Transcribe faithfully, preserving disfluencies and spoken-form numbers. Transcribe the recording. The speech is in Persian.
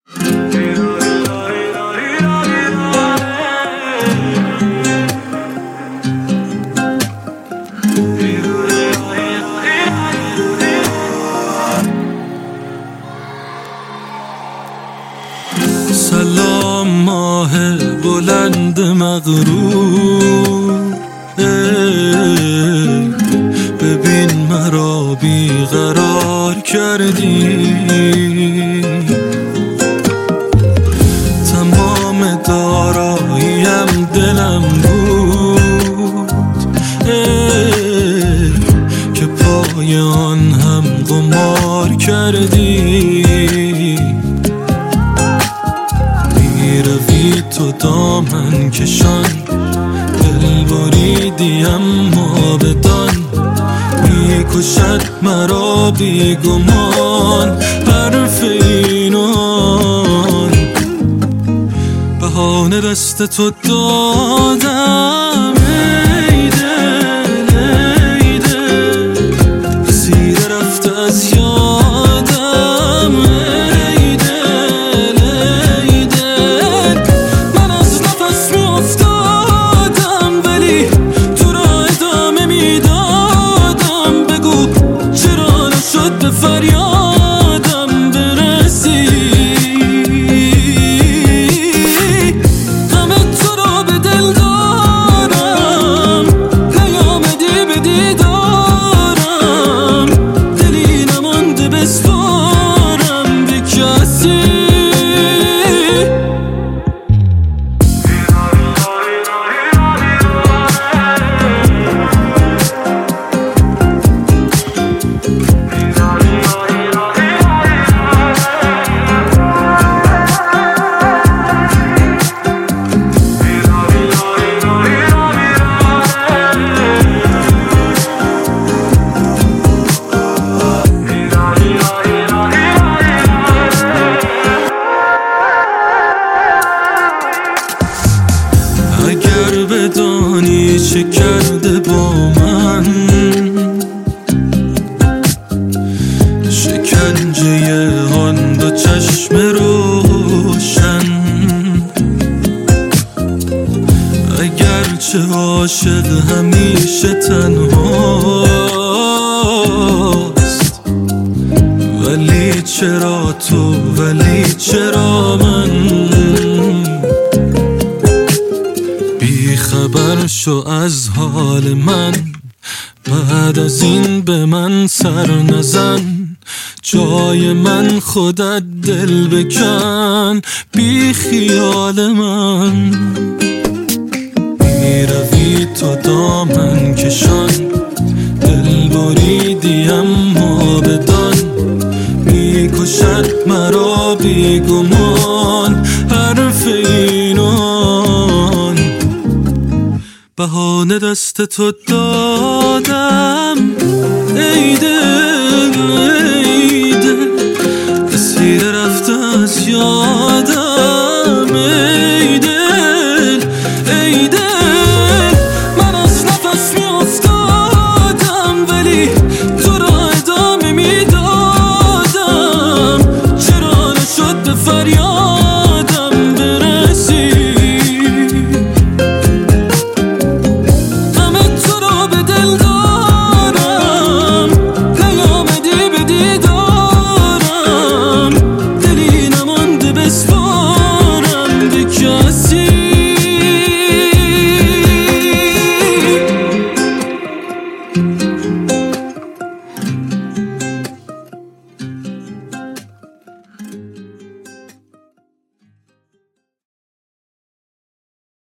سلام ماه بلند مغرور، ببین مرا بیقرار کردی. تمام داراییم دلم بود که پای آن هم قمار کردی. میروی تو دامن کشان، دل بریدی اما بدان، میکشد مرا بیگمان حرف اینان. بهانه دست تو دادم ای دل ای دل، اسیر رفته از یادم ای دل ای دل. من از نفس می افتادم ولی تو را ادامه می دادم. بگو چرا نشد به فریادم برسی. اگر بدانی چه کرده با من، شکنجه آن دو چشم روشن. اگرچه عاشق همیشه تنهاست، ولی چرا تو ولی چرا من. بی خبر شو از حال من، بعد از این به من سر نزن. جای من خودت دل بکن بی خیال من. میروی تو دامن کشان، دل بریدی اما بدان، میکشد مرا بیگمان حرف اینان. بهانه دست تو دادم ای دل ای دل، اسیر رفته از یادم ای دل ای دل. من از نفس می افتادم ولی تو را ادامه می دادم. چرا نشد به فریادم برسی. Thank you.